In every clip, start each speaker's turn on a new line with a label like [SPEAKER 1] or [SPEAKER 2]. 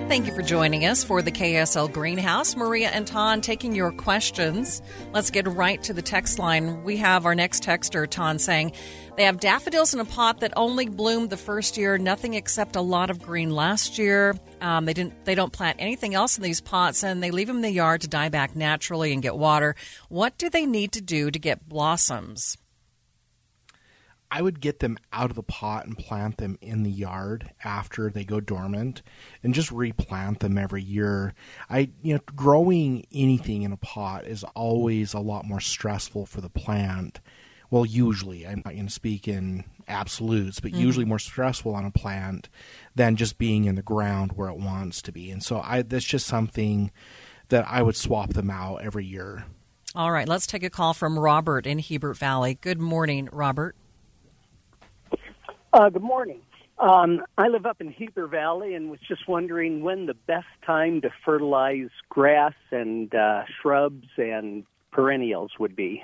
[SPEAKER 1] Thank you for joining us for the KSL Greenhouse. Maria and Ton taking your questions. Let's get right to the text line. We have our next texter, Ton, saying they have daffodils in a pot that only bloomed the first year, nothing except a lot of green last year. They don't plant anything else in these pots, and they leave them in the yard to die back naturally and get water. What do they need to do to get blossoms?
[SPEAKER 2] I would get them out of the pot and plant them in the yard after they go dormant and just replant them every year. Growing anything in a pot is always a lot more stressful for the plant. Well, usually, I'm not going to speak in absolutes, but usually more stressful on a plant than just being in the ground where it wants to be. And so that's just something that I would swap them out every year.
[SPEAKER 1] All right, let's take a call from Robert in Hebert Valley. Good morning, Robert.
[SPEAKER 3] Good morning. I live up in Heber Valley and was just wondering when the best time to fertilize grass and shrubs and perennials would be.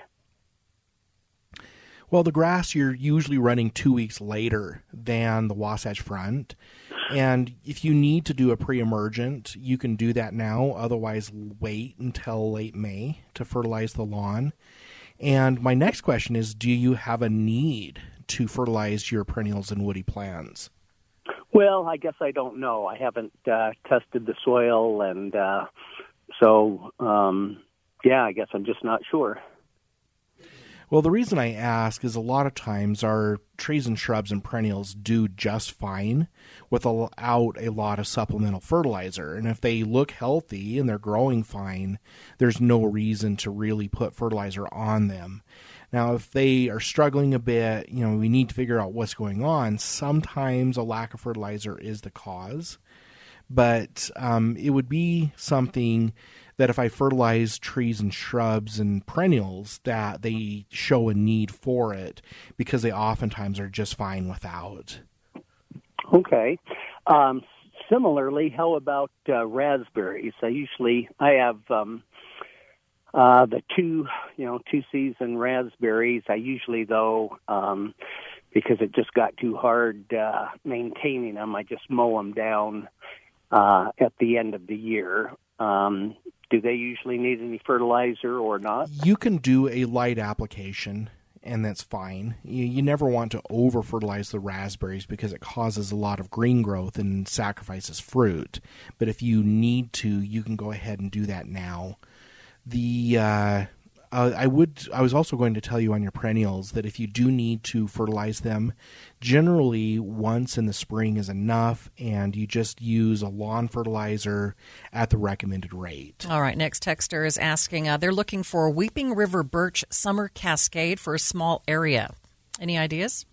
[SPEAKER 2] Well, the grass, you're usually running 2 weeks later than the Wasatch Front. And if you need to do a pre-emergent, you can do that now. Otherwise, wait until late May to fertilize the lawn. And my next question is, do you have a need to fertilize your perennials and woody plants?
[SPEAKER 3] Well, I guess I don't know. I haven't tested the soil, and I guess I'm just not sure.
[SPEAKER 2] Well, the reason I ask is a lot of times our trees and shrubs and perennials do just fine without a lot of supplemental fertilizer. And if they look healthy and they're growing fine, there's no reason to really put fertilizer on them. Now, if they are struggling a bit, we need to figure out what's going on. Sometimes a lack of fertilizer is the cause, but it would be something that if I fertilize trees and shrubs and perennials, that they show a need for it because they oftentimes are just fine without.
[SPEAKER 3] Okay. Similarly, how about raspberries? I have the two-season raspberries. I usually, though, because it just got too hard maintaining them, I just mow them down at the end of the year. Do they usually need any fertilizer or not?
[SPEAKER 2] You can do a light application, and that's fine. You never want to over-fertilize the raspberries because it causes a lot of green growth and sacrifices fruit. But if you need to, you can go ahead and do that now. I was also going to tell you on your perennials that if you do need to fertilize them, generally once in the spring is enough, and you just use a lawn fertilizer at the recommended rate.
[SPEAKER 1] All right, next texter is asking, they're looking for Weeping River Birch Summer Cascade for a small area. Any ideas?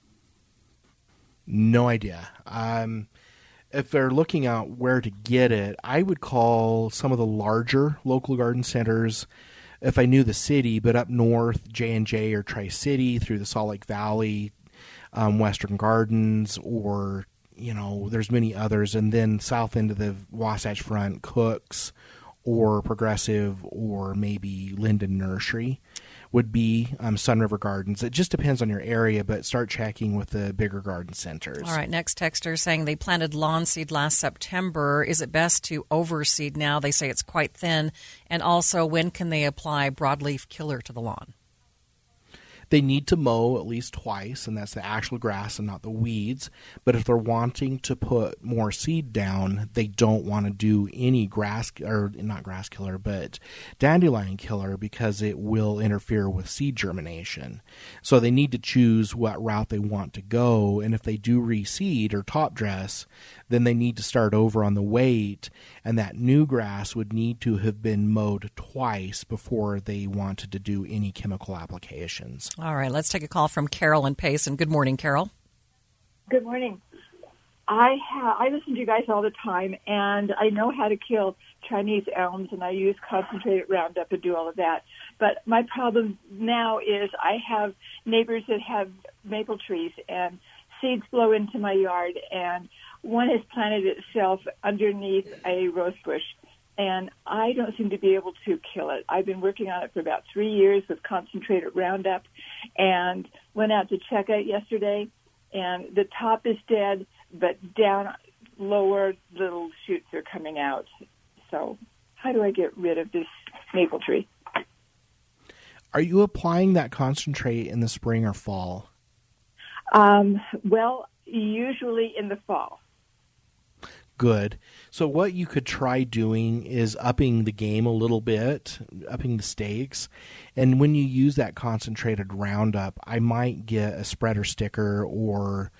[SPEAKER 2] No idea. If they're looking at where to get it, I would call some of the larger local garden centers if I knew the city, but up north, J&J or Tri-City through the Salt Lake Valley, Western Gardens, or, there's many others. And then south into the Wasatch Front, Cook's or Progressive or maybe Linden Nursery would be Sun River Gardens. It just depends on your area, but start checking with the bigger garden centers.
[SPEAKER 1] All right, next texter saying they planted lawn seed last September. Is it best to overseed now? They say it's quite thin. And also, when can they apply broadleaf killer to the lawn?
[SPEAKER 2] They need to mow at least twice, and that's the actual grass and not the weeds. But if they're wanting to put more seed down, they don't want to do any not grass killer, but dandelion killer, because it will interfere with seed germination. So they need to choose what route they want to go. And if they do reseed or top dress, then they need to start over on the weight, and that new grass would need to have been mowed twice before they wanted to do any chemical applications.
[SPEAKER 1] All right, let's take a call from Carol in Payson. Good morning, Carol.
[SPEAKER 4] Good morning. I listen to you guys all the time, and I know how to kill Chinese elms, and I use concentrated Roundup and do all of that. But my problem now is I have neighbors that have maple trees, and seeds blow into my yard, and one has planted itself underneath a rose bush, and I don't seem to be able to kill it. I've been working on it for about 3 years with concentrated Roundup, and went out to check it yesterday, and the top is dead, but down lower little shoots are coming out. So how do I get rid of this maple tree?
[SPEAKER 2] Are you applying that concentrate in the spring or fall?
[SPEAKER 4] Well, usually in the fall.
[SPEAKER 2] Good. So what you could try doing is upping the game a little bit, upping the stakes. And when you use that concentrated Roundup, I might get a spreader sticker or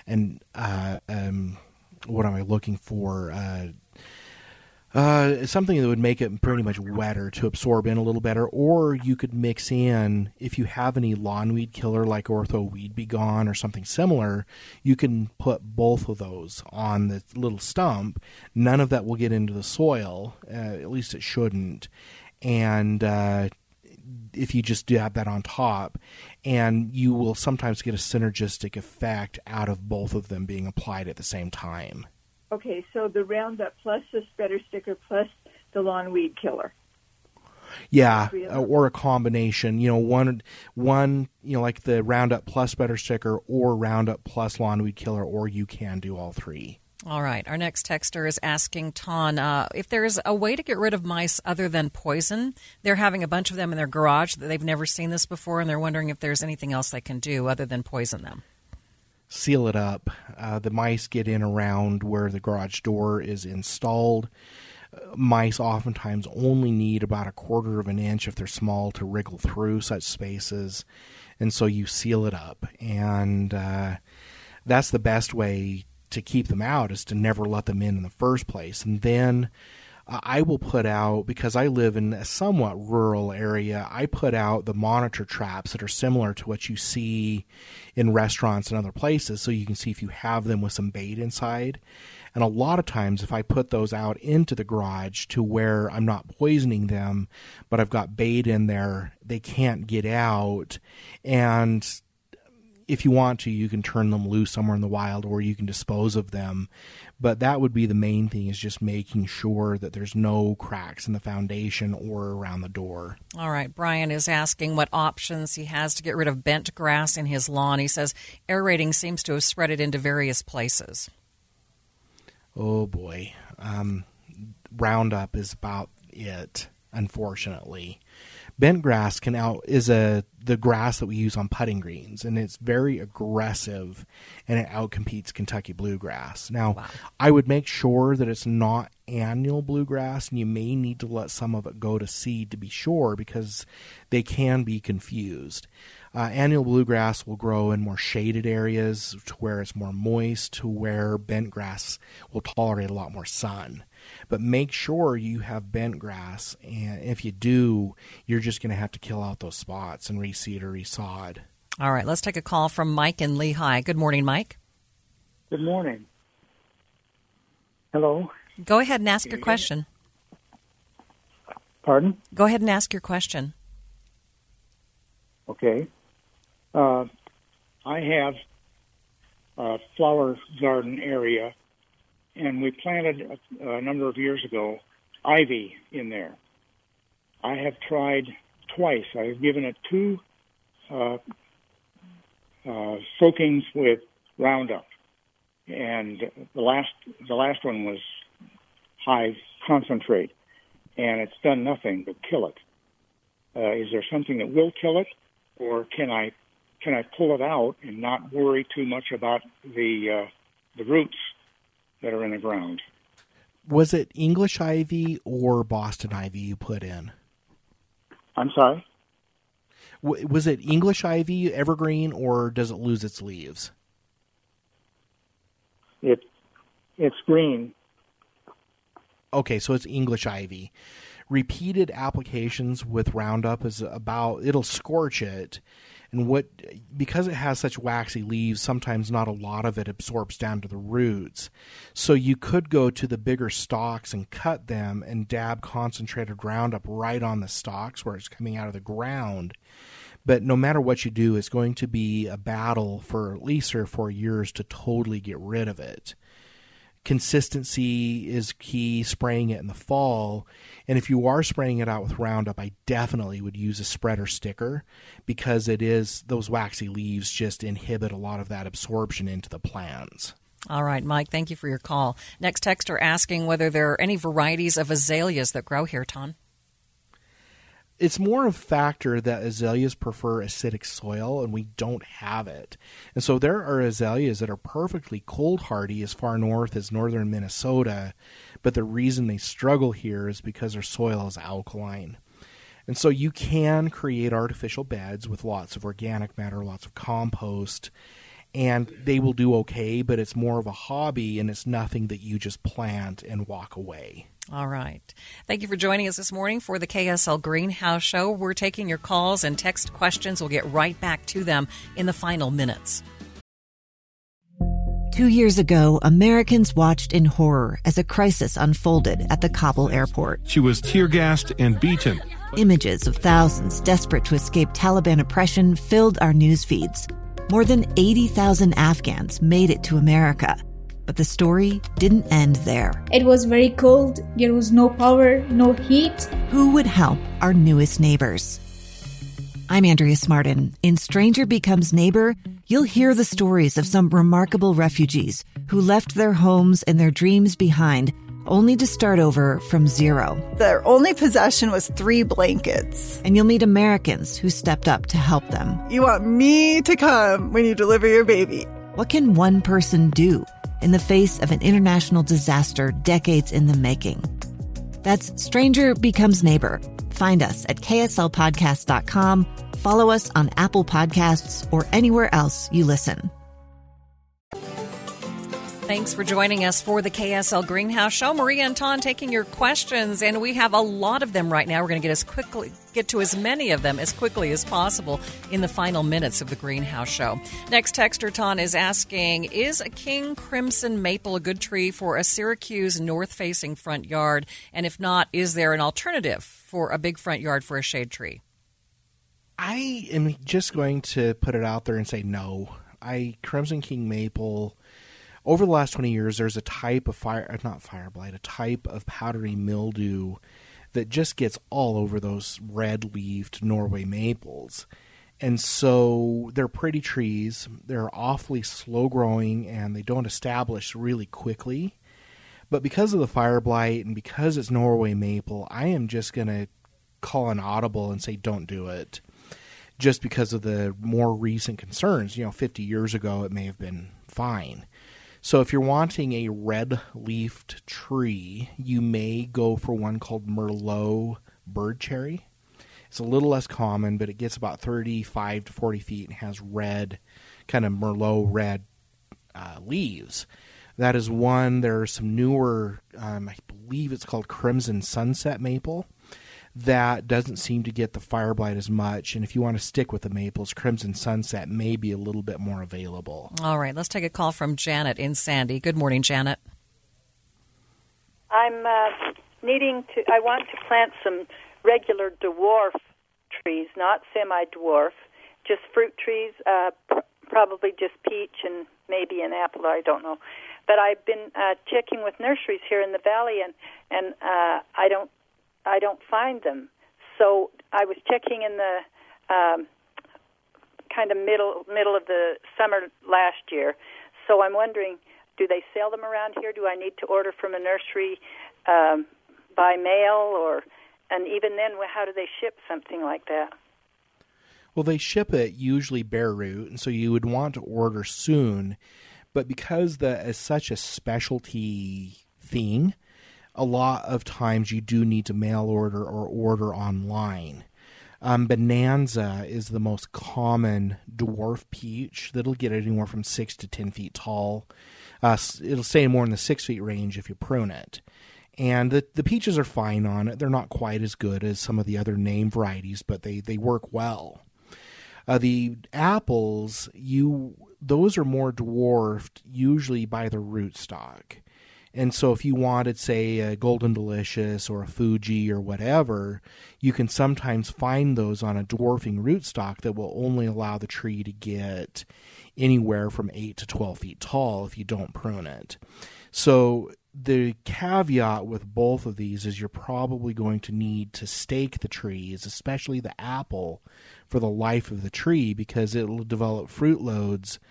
[SPEAKER 2] what am I looking for? Something that would make it pretty much wetter to absorb in a little better. Or you could mix in, if you have any lawn weed killer like Ortho Weed Be Gone or something similar, you can put both of those on the little stump. None of that will get into the soil, at least it shouldn't. And if you just dab that on top, and you will sometimes get a synergistic effect out of both of them being applied at the same time.
[SPEAKER 4] Okay, so the Roundup plus the spreader sticker plus the lawn weed killer.
[SPEAKER 2] Yeah, or a combination. One. Like the Roundup plus spreader sticker, or Roundup plus lawn weed killer, or you can do all three.
[SPEAKER 1] All right. Our next texter is asking Ton if there's a way to get rid of mice other than poison. They're having a bunch of them in their garage that they've never seen this before, and they're wondering if there's anything else they can do other than poison them.
[SPEAKER 2] Seal it up. The mice get in around where the garage door is installed. Mice oftentimes only need about 1/4 of an inch if they're small to wriggle through such spaces, and so you seal it up. And that's the best way to keep them out, is to never let them in the first place. And then I will put out, because I live in a somewhat rural area, I put out the monitor traps that are similar to what you see in restaurants and other places, so you can see if you have them with some bait inside. And a lot of times, if I put those out into the garage to where I'm not poisoning them, but I've got bait in there, they can't get out. And if you want to, you can turn them loose somewhere in the wild, or you can dispose of them. But that would be the main thing, is just making sure that there's no cracks in the foundation or around the door.
[SPEAKER 1] All right. Brian is asking what options he has to get rid of bent grass in his lawn. He says aerating seems to have spread it into various places.
[SPEAKER 2] Oh, boy. Roundup is about it, unfortunately. Bent grass is the grass that we use on putting greens, and it's very aggressive, and it outcompetes Kentucky bluegrass. Now, wow. I would make sure that it's not annual bluegrass, and you may need to let some of it go to seed to be sure, because they can be confused. Annual bluegrass will grow in more shaded areas to where it's more moist, to where bent grass will tolerate a lot more sun. But make sure you have bent grass, and if you do, you're just going to have to kill out those spots and reseed or resod.
[SPEAKER 1] All right, let's take a call from Mike in Lehigh. Good morning, Mike.
[SPEAKER 5] Good morning. Hello.
[SPEAKER 1] Go ahead and ask your question.
[SPEAKER 5] Pardon?
[SPEAKER 1] Go ahead and ask your question.
[SPEAKER 5] Okay. I have a flower garden area, and we planted a number of years ago ivy in there. I have tried twice. I've given it 2 soakings with Roundup, and the last one was high concentrate, and it's done nothing but kill it. Is there something that will kill it, or can I pull it out and not worry too much about the roots that are in the ground?
[SPEAKER 2] Was it English ivy or Boston ivy you put in?
[SPEAKER 5] I'm sorry?
[SPEAKER 2] Was it English ivy, evergreen, or does it lose its leaves?
[SPEAKER 5] It's green.
[SPEAKER 2] Okay, so it's English ivy. Repeated applications with Roundup it'll scorch it, and because it has such waxy leaves, sometimes not a lot of it absorbs down to the roots. So you could go to the bigger stalks and cut them and dab concentrated Roundup right on the stalks where it's coming out of the ground. But no matter what you do, it's going to be a battle for at least 3 or 4 years to totally get rid of it. Consistency is key, spraying it in the fall. And if you are spraying it out with Roundup, I definitely would use a spreader sticker, because those waxy leaves just inhibit a lot of that absorption into the plants.
[SPEAKER 1] All right, Mike, thank you for your call. Next texter asking whether there are any varieties of azaleas that grow here, Ton.
[SPEAKER 2] It's more of a factor that azaleas prefer acidic soil, and we don't have it. And so there are azaleas that are perfectly cold hardy as far north as northern Minnesota, but the reason they struggle here is because their soil is alkaline. And so you can create artificial beds with lots of organic matter, lots of compost, and they will do okay, but it's more of a hobby, and it's nothing that you just plant and walk away.
[SPEAKER 1] All right. Thank you for joining us this morning for the KSL Greenhouse Show. We're taking your calls and text questions. We'll get right back to them in the final minutes.
[SPEAKER 6] 2 years ago, Americans watched in horror as a crisis unfolded at the Kabul airport.
[SPEAKER 7] She was tear-gassed and beaten.
[SPEAKER 6] Images of thousands desperate to escape Taliban oppression filled our news feeds. More than 80,000 Afghans made it to America. But the story didn't end there.
[SPEAKER 8] It was very cold. There was no power, no heat.
[SPEAKER 6] Who would help our newest neighbors? I'm Andrea Smartin. In Stranger Becomes Neighbor, you'll hear the stories of some remarkable refugees who left their homes and their dreams behind, only to start over from zero.
[SPEAKER 9] Their only possession was 3 blankets.
[SPEAKER 6] And you'll meet Americans who stepped up to help them.
[SPEAKER 9] You want me to come when you deliver your baby.
[SPEAKER 6] What can one person do in the face of an international disaster decades in the making? That's Stranger Becomes Neighbor. Find us at kslpodcast.com. Follow us on Apple Podcasts or anywhere else you listen.
[SPEAKER 1] Thanks for joining us for the KSL Greenhouse Show. Maria and Ton taking your questions, and we have a lot of them right now. We're going to get to as many of them as quickly as possible in the final minutes of the Greenhouse Show. Next texter, Ton, is asking, is a king crimson maple a good tree for a Syracuse north-facing front yard? And if not, is there an alternative for a big front yard for a shade tree?
[SPEAKER 2] I am just going to put it out there and say no. Crimson King maple, over the last 20 years, there's a type of a type of powdery mildew that just gets all over those red-leaved Norway maples. And so they're pretty trees. They're awfully slow-growing, and they don't establish really quickly. But because of the fire blight and because it's Norway maple, I am just going to call an audible and say don't do it, just because of the more recent concerns. 50 years ago, it may have been fine. So if you're wanting a red-leafed tree, you may go for one called Merlot bird cherry. It's a little less common, but it gets about 35 to 40 feet and has red, kind of Merlot red leaves. That is one. There are some newer, I believe it's called Crimson Sunset Maple, that doesn't seem to get the fire blight as much. And if you want to stick with the maples, Crimson Sunset may be a little bit more available.
[SPEAKER 1] All right, let's take a call from Janet in Sandy. Good morning, Janet.
[SPEAKER 10] I want to plant some regular dwarf trees, not semi-dwarf, just fruit trees, probably just peach and maybe an apple, I don't know. But I've been checking with nurseries here in the valley, and I don't find them. So I was checking in the kind of middle of the summer last year. So I'm wondering, do they sell them around here? Do I need to order from a nursery by mail, and even then, how do they ship something like that?
[SPEAKER 2] Well, they ship it usually bare root, and so you would want to order soon. But because that is such a specialty thing, a lot of times you do need to mail order or order online. Bonanza is the most common dwarf peach. That'll get anywhere from 6 to 10 feet tall. It'll stay more in the 6 feet range if you prune it. And the peaches are fine on it. They're not quite as good as some of the other name varieties, but they work well. The apples, those are more dwarfed usually by the rootstock. And so if you wanted, say, a Golden Delicious or a Fuji or whatever, you can sometimes find those on a dwarfing rootstock that will only allow the tree to get anywhere from 8 to 12 feet tall if you don't prune it. So the caveat with both of these is you're probably going to need to stake the trees, especially the apple, for the life of the tree, because it will develop fruit loads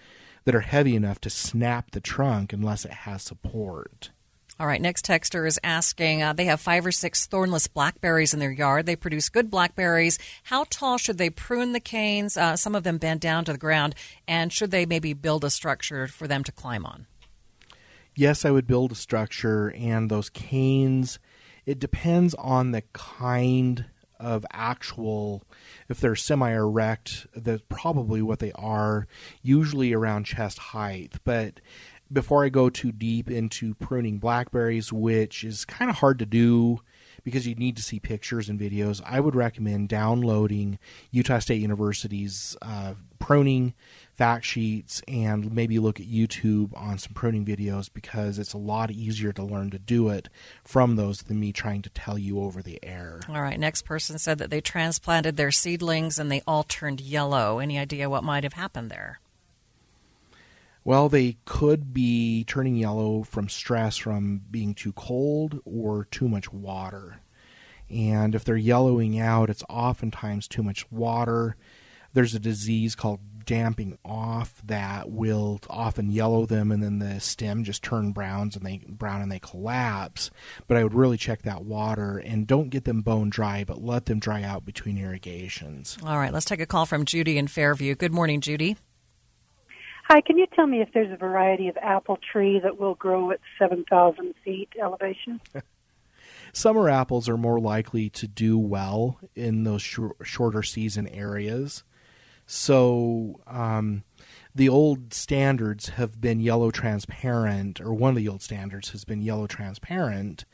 [SPEAKER 2] that are heavy enough to snap the trunk unless it has support.
[SPEAKER 1] All right, next texter is asking, they have 5 or 6 thornless blackberries in their yard. They produce good blackberries. How tall should they prune the canes? Some of them bend down to the ground. And should they maybe build a structure for them to climb on?
[SPEAKER 2] Yes, I would build a structure, and those canes, it depends on the kind of actual, if they're semi-erect, that's probably what they are, usually around chest height. But before I go too deep into pruning blackberries, which is kind of hard to do because you need to see pictures and videos, I would recommend downloading Utah State University's pruning fact sheets and maybe look at YouTube on some pruning videos, because it's a lot easier to learn to do it from those than me trying to tell you over the air.
[SPEAKER 1] All right, next person said that they transplanted their seedlings and they all turned yellow. Any idea what might have happened there?
[SPEAKER 2] Well, they could be turning yellow from stress from being too cold or too much water. And if they're yellowing out, it's oftentimes too much water. There's a disease called damping off that will often yellow them, and then the stem just turn brown and they collapse. But I would really check that water, and don't get them bone dry, but let them dry out between irrigations.
[SPEAKER 1] All right, let's take a call from Judy in Fairview. Good morning, Judy.
[SPEAKER 11] Hi, can you tell me if there's a variety of apple tree that will grow at 7,000 feet elevation?
[SPEAKER 2] Summer apples are more likely to do well in those shorter season areas. So the old standards have been yellow transparent, or one of the old standards has been yellow transparent.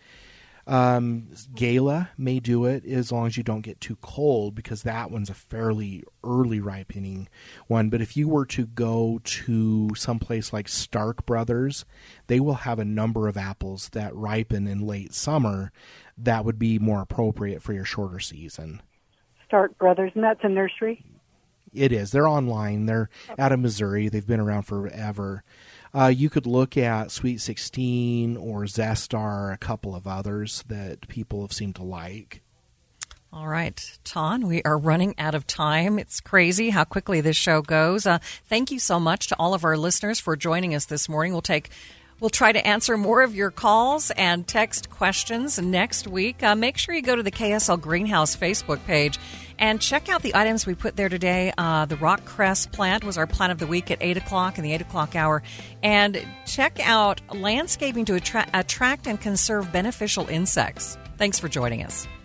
[SPEAKER 2] Gala may do it as long as you don't get too cold, because that one's a fairly early ripening one. But if you were to go to someplace like Stark Brothers, they will have a number of apples that ripen in late summer that would be more appropriate for your shorter season.
[SPEAKER 11] Stark Brothers, and that's a nursery?
[SPEAKER 2] It is. They're online. They're out of Missouri. They've been around forever. You could look at Sweet 16 or Zestar, a couple of others that people have seemed to like.
[SPEAKER 1] All right, Ton, we are running out of time. It's crazy how quickly this show goes. Thank you so much to all of our listeners for joining us this morning. We'll try to answer more of your calls and text questions next week. Make sure you go to the KSL Greenhouse Facebook page and check out the items we put there today. The rock cress plant was our plant of the week at 8 o'clock in the 8 o'clock hour. And check out landscaping to attract and conserve beneficial insects. Thanks for joining us.